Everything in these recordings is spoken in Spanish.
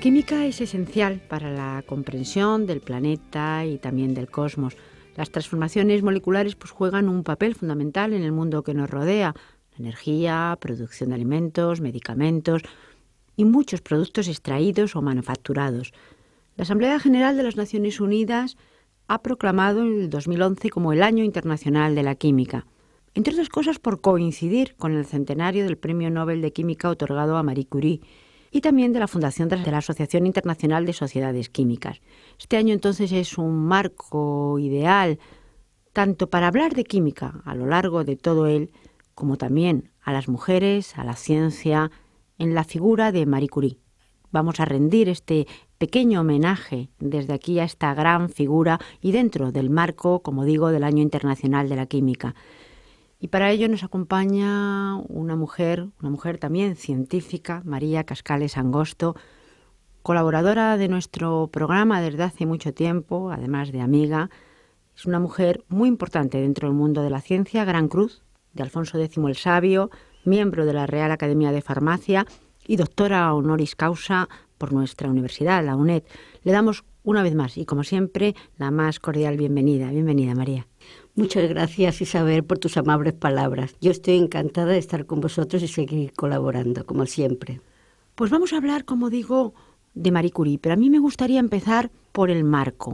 química es esencial para la comprensión del planeta y también del cosmos. Las transformaciones moleculares juegan un papel fundamental en el mundo que nos rodea. La energía, producción de alimentos, medicamentos y muchos productos extraídos o manufacturados. La Asamblea General de las Naciones Unidas ha proclamado el 2011 como el Año Internacional de la Química, entre otras cosas por coincidir con el centenario del Premio Nobel de Química otorgado a Marie Curie y también de la fundación de la Asociación Internacional de Sociedades Químicas. Este año entonces es un marco ideal tanto para hablar de química a lo largo de todo él, como también a las mujeres, a la ciencia, en la figura de Marie Curie. Vamos a rendir este pequeño homenaje desde aquí a esta gran figura y dentro del marco, como digo, del Año Internacional de la Química. Y para ello nos acompaña una mujer también científica, María Cascales Angosto, colaboradora de nuestro programa desde hace mucho tiempo, además de amiga. Es una mujer muy importante dentro del mundo de la ciencia, Gran Cruz de Alfonso X el Sabio, miembro de la Real Academia de Farmacia y doctora honoris causa por nuestra universidad, la UNED. Le damos una vez más y como siempre la más cordial bienvenida. Bienvenida, María. Muchas gracias, Isabel, por tus amables palabras. Yo estoy encantada de estar con vosotros y seguir colaborando, como siempre. Pues vamos a hablar, como digo, de Marie Curie, pero a mí me gustaría empezar por el marco.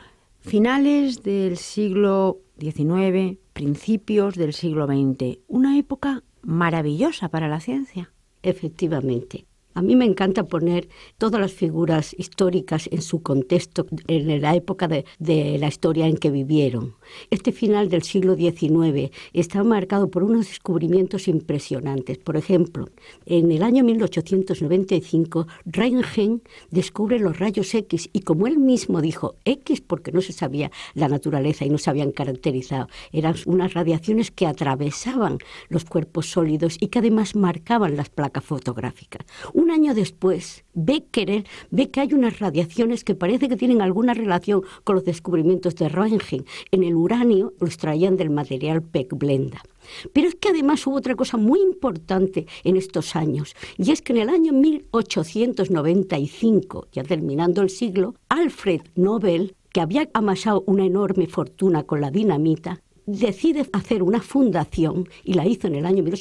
Finales del siglo XIX, principios del siglo XX, una época maravillosa para la ciencia. Efectivamente. A mí me encanta poner todas las figuras históricas en su contexto, en la época de la historia en que vivieron. Este final del siglo XIX está marcado por unos descubrimientos impresionantes. Por ejemplo, en el año 1895, Röntgen descubre los rayos X y como él mismo dijo, X porque no se sabía la naturaleza y no se habían caracterizado. Eran unas radiaciones que atravesaban los cuerpos sólidos y que además marcaban las placas fotográficas. Un año después, Becquerel ve que hay unas radiaciones que parece que tienen alguna relación con los descubrimientos de Röntgen. En el uranio lo extraían del material pechblenda. Pero es que además hubo otra cosa muy importante en estos años, y es que en el año 1895, ya terminando el siglo, Alfred Nobel, que había amasado una enorme fortuna con la dinamita, decide hacer una fundación, y la hizo en el año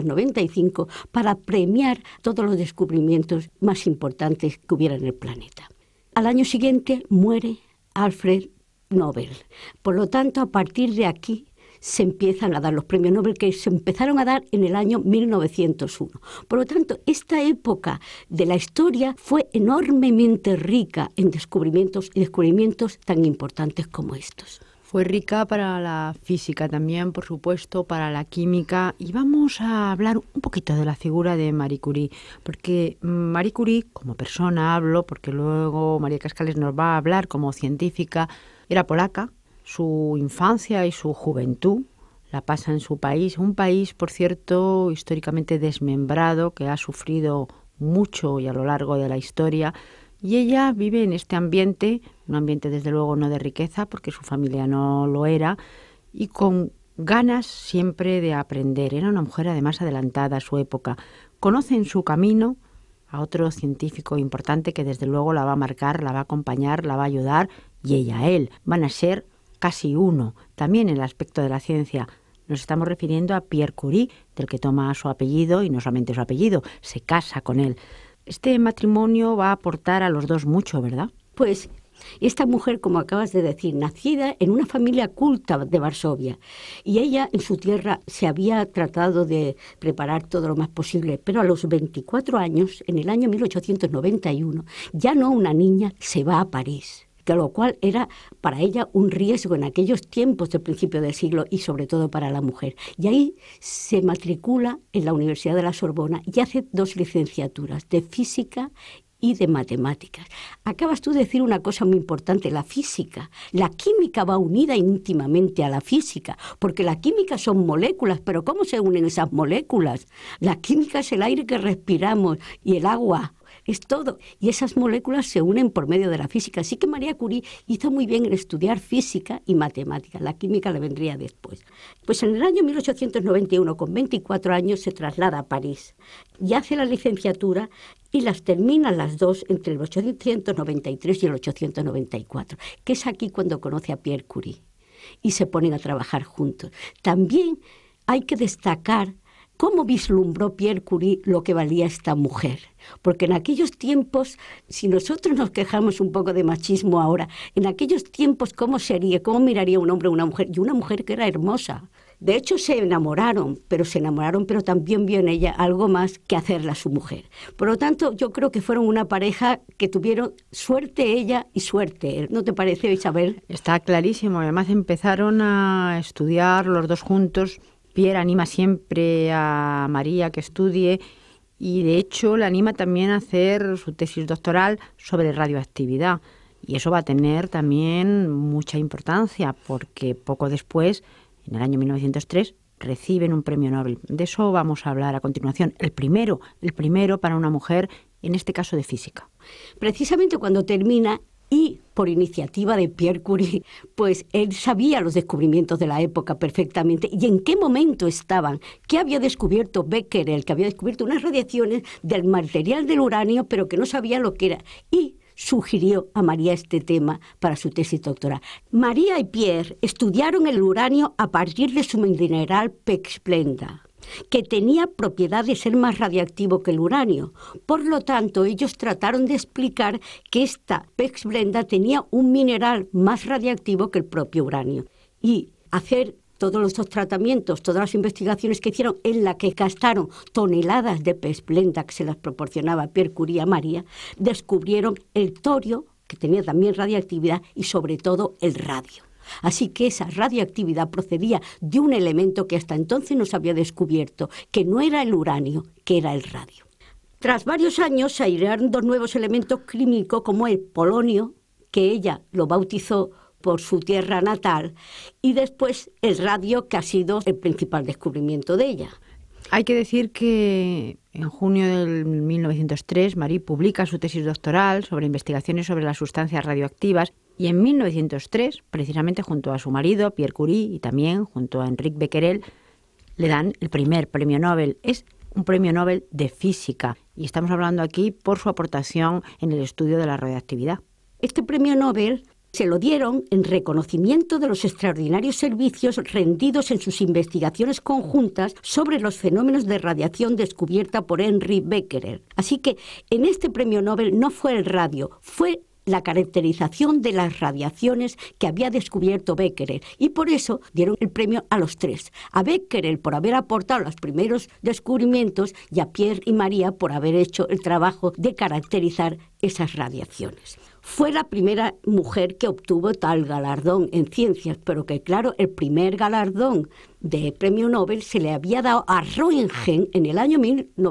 1895, para premiar todos los descubrimientos más importantes que hubiera en el planeta. Al año siguiente muere Alfred Nobel. Por lo tanto, a partir de aquí se empiezan a dar los premios Nobel, que se empezaron a dar en el año 1901. Por lo tanto, esta época de la historia fue enormemente rica en descubrimientos y descubrimientos tan importantes como estos. Fue rica para la física también, por supuesto, para la química. Y vamos a hablar un poquito de la figura de Marie Curie, porque Marie Curie, como persona hablo, porque luego María Cascales nos va a hablar como científica, era polaca. Su infancia y su juventud la pasa en su país, un país, por cierto, históricamente desmembrado, que ha sufrido mucho y a lo largo de la historia. Y ella vive en este ambiente, un ambiente desde luego no de riqueza, porque su familia no lo era, y con ganas siempre de aprender. Era una mujer además adelantada a su época. Conoce en su camino a otro científico importante que desde luego la va a marcar, la va a acompañar, la va a ayudar, y ella a él. Van a ser casi uno, también en el aspecto de la ciencia. Nos estamos refiriendo a Pierre Curie, del que toma su apellido, y no solamente su apellido, se casa con él. Este matrimonio va a aportar a los dos mucho, ¿verdad? Pues esta mujer, como acabas de decir, nacida en una familia culta de Varsovia, y ella en su tierra se había tratado de preparar todo lo más posible, pero a los 24 años, en el año 1891, ya no una niña, se va a París, que lo cual era para ella un riesgo en aquellos tiempos del principio del siglo y sobre todo para la mujer. Y ahí se matricula en la Universidad de la Sorbona y hace 2 licenciaturas de física y de matemáticas. Acabas tú de decir una cosa muy importante, la física. La química va unida íntimamente a la física, porque la química son moléculas, pero ¿cómo se unen esas moléculas? La química es el aire que respiramos y el agua. es todo. Y esas moléculas se unen por medio de la física. Así que María Curie hizo muy bien en estudiar física y matemáticas. La química le vendría después. Pues en el año 1891, con 24 años, se traslada a París y hace la licenciatura y las termina las dos entre el 1893 y el 1894, que es aquí cuando conoce a Pierre Curie y se ponen a trabajar juntos. También hay que destacar cómo vislumbró Pierre Curie lo que valía esta mujer. Porque en aquellos tiempos, si nosotros nos quejamos un poco de machismo ahora, en aquellos tiempos, ¿cómo sería? ¿Cómo miraría un hombre a una mujer? Y una mujer que era hermosa. De hecho, se enamoraron, pero también vio en ella algo más que hacerla su mujer. Por lo tanto, yo creo que fueron una pareja que tuvieron suerte ella y suerte él. ¿No te parece, Isabel? Está clarísimo. Además, empezaron a estudiar los dos juntos. Pierre anima siempre a María que estudie y, de hecho, le anima también a hacer su tesis doctoral sobre radioactividad. Y eso va a tener también mucha importancia porque poco después, en el año 1903, reciben un premio Nobel. De eso vamos a hablar a continuación. El primero para una mujer, en este caso de física. Precisamente cuando termina, y por iniciativa de Pierre Curie, pues él sabía los descubrimientos de la época perfectamente y en qué momento estaban, qué había descubierto Becquerel, que había descubierto unas radiaciones del material del uranio, pero que no sabía lo que era, y sugirió a María este tema para su tesis doctoral. María y Pierre estudiaron el uranio a partir de su mineral pechblenda, que tenía propiedad de ser más radiactivo que el uranio. Por lo tanto, ellos trataron de explicar que esta pechblenda tenía un mineral más radiactivo que el propio uranio. Y hacer todos estos tratamientos, todas las investigaciones que hicieron, en la que gastaron toneladas de pechblenda que se las proporcionaba Pierre Curie a María, descubrieron el torio, que tenía también radiactividad, y sobre todo el radio. Así que esa radioactividad procedía de un elemento que hasta entonces no se había descubierto, que no era el uranio, que era el radio. Tras varios años se airearon dos nuevos elementos químicos como el polonio, que ella lo bautizó por su tierra natal, y después el radio, que ha sido el principal descubrimiento de ella. Hay que decir que en junio del 1903 Marie publica su tesis doctoral sobre investigaciones sobre las sustancias radioactivas y en 1903, precisamente junto a su marido Pierre Curie y también junto a Henri Becquerel, le dan el primer premio Nobel. Es un premio Nobel de física y estamos hablando aquí por su aportación en el estudio de la radioactividad. Este premio Nobel se lo dieron en reconocimiento de los extraordinarios servicios rendidos en sus investigaciones conjuntas sobre los fenómenos de radiación descubierta por Henri Becquerel. Así que en este premio Nobel no fue el radio, fue la caracterización de las radiaciones que había descubierto Becquerel. Y por eso dieron el premio a los tres. A Becquerel por haber aportado los primeros descubrimientos y a Pierre y María por haber hecho el trabajo de caracterizar esas radiaciones. Fue la primera mujer que obtuvo tal galardón en ciencias, pero que claro, el primer galardón de premio Nobel se le había dado a Röntgen en el año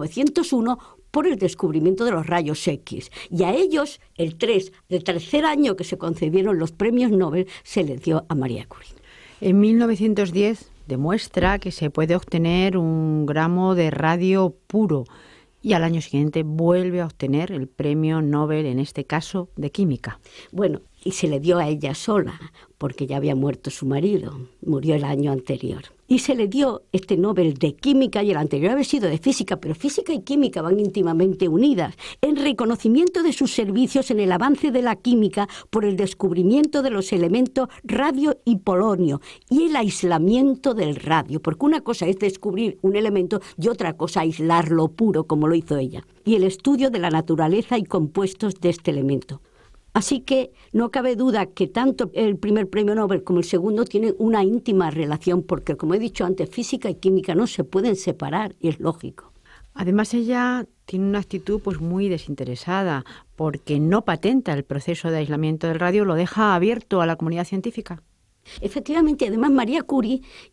1901 por el descubrimiento de los rayos X. Y a ellos, el tercer año que se concedieron los premios Nobel, se les dio a María Curie. En 1910 demuestra que se puede obtener 1 gramo de radio puro y al año siguiente vuelve a obtener el premio Nobel, en este caso de química. Bueno, y se le dio a ella sola, porque ya había muerto su marido, murió el año anterior. Y se le dio este Nobel de química, y el anterior había sido de física, pero física y química van íntimamente unidas, en reconocimiento de sus servicios en el avance de la química por el descubrimiento de los elementos radio y polonio y el aislamiento del radio, porque una cosa es descubrir un elemento y otra cosa aislarlo puro, como lo hizo ella, y el estudio de la naturaleza y compuestos de este elemento. Así que no cabe duda que tanto el primer premio Nobel como el segundo tienen una íntima relación, porque, como he dicho antes, física y química no se pueden separar, y es lógico. Además, ella tiene una actitud muy desinteresada, porque no patenta el proceso de aislamiento del radio, lo deja abierto a la comunidad científica. Efectivamente, además María Curie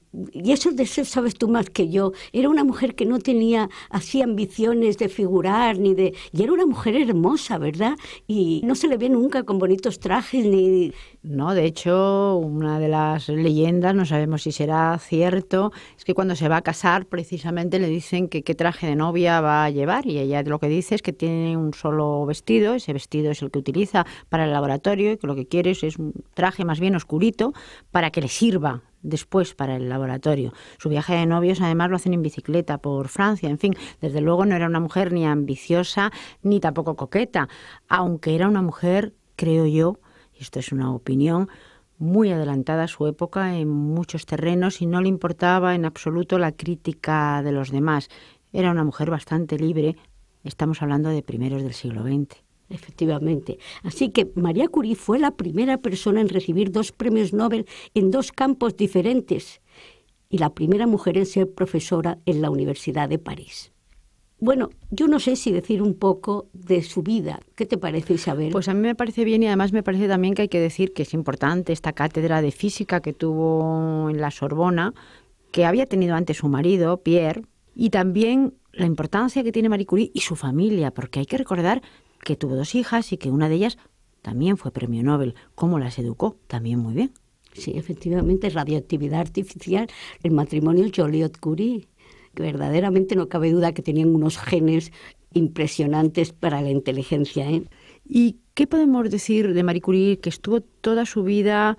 y eso de eso sabes tú más que yo, era una mujer que no tenía así ambiciones de figurar, y era una mujer hermosa, ¿verdad? Y no se le ve nunca con bonitos trajes, ni... No, de hecho, una de las leyendas, no sabemos si será cierto, es que cuando se va a casar precisamente le dicen que qué traje de novia va a llevar, y ella lo que dice es que tiene un solo vestido, ese vestido es el que utiliza para el laboratorio, y que lo que quiere es un traje más bien oscurito para que le sirva después para el laboratorio. Su viaje de novios además lo hacen en bicicleta por Francia. En fin, desde luego no era una mujer ni ambiciosa ni tampoco coqueta, aunque era una mujer, creo yo, y esto es una opinión, muy adelantada a su época en muchos terrenos y no le importaba en absoluto la crítica de los demás. Era una mujer bastante libre. Estamos hablando de primeros del siglo XX. Efectivamente. Así que María Curie fue la primera persona en recibir 2 premios Nobel en 2 campos diferentes y la primera mujer en ser profesora en la Universidad de París. Bueno, yo no sé si decir un poco de su vida. ¿Qué te parece, Isabel? Pues a mí me parece bien, y además me parece también que hay que decir que es importante esta cátedra de física que tuvo en la Sorbona, que había tenido antes su marido, Pierre, y también la importancia que tiene Marie Curie y su familia, porque hay que recordar que tuvo 2 hijas y que una de ellas también fue premio Nobel. ¿Cómo las educó? También muy bien. Sí, efectivamente, radioactividad artificial, el matrimonio Joliot-Curie, que verdaderamente no cabe duda que tenían unos genes impresionantes para la inteligencia, ¿eh? ¿Y qué podemos decir de Marie Curie, que estuvo toda su vida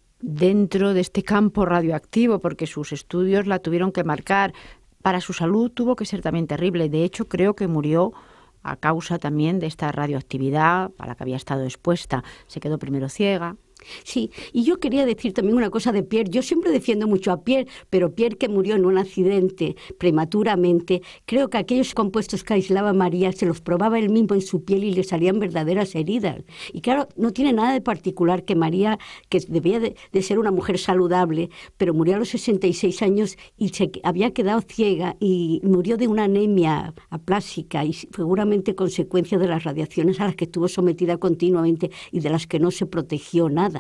dentro de este campo radioactivo, porque sus estudios la tuvieron que marcar? Para su salud tuvo que ser también terrible. De hecho, creo que murió a causa también de esta radioactividad a la que había estado expuesta. Se quedó primero ciega. Sí, y yo quería decir también una cosa de Pierre. Yo siempre defiendo mucho a Pierre, pero Pierre, que murió en un accidente prematuramente, creo que aquellos compuestos que aislaba María se los probaba él mismo en su piel y le salían verdaderas heridas. Y claro, no tiene nada de particular que María, que debía de ser una mujer saludable, pero murió a los 66 años y se había quedado ciega y murió de una anemia aplásica y seguramente consecuencia de las radiaciones a las que estuvo sometida continuamente y de las que no se protegió nada.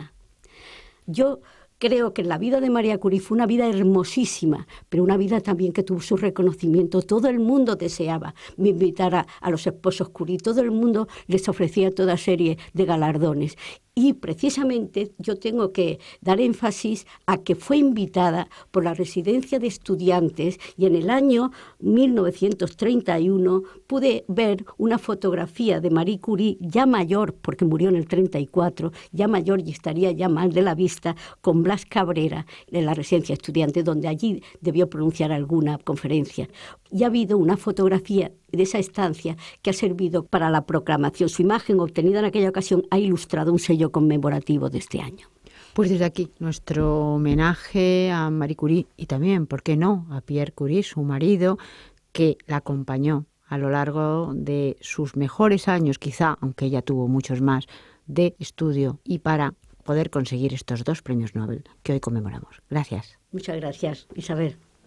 Yo creo que la vida de María Curie fue una vida hermosísima, pero una vida también que tuvo su reconocimiento. Todo el mundo deseaba invitar a los esposos Curie, todo el mundo les ofrecía toda serie de galardones. Y precisamente yo tengo que dar énfasis a que fue invitada por la Residencia de Estudiantes y en el año 1931 pude ver una fotografía de Marie Curie ya mayor, porque murió en el 34, ya mayor y estaría ya mal de la vista, con Blas Cabrera en la Residencia de Estudiantes, donde allí debió pronunciar alguna conferencia. Y ha habido una fotografía de esa estancia que ha servido para la proclamación. Su imagen obtenida en aquella ocasión ha ilustrado un sello conmemorativo de este año. Pues desde aquí, nuestro homenaje a Marie Curie y también, ¿por qué no?, a Pierre Curie, su marido, que la acompañó a lo largo de sus mejores años, quizá, aunque ella tuvo muchos más, de estudio y para poder conseguir estos 2 premios Nobel que hoy conmemoramos. Gracias. Muchas gracias, Isabel.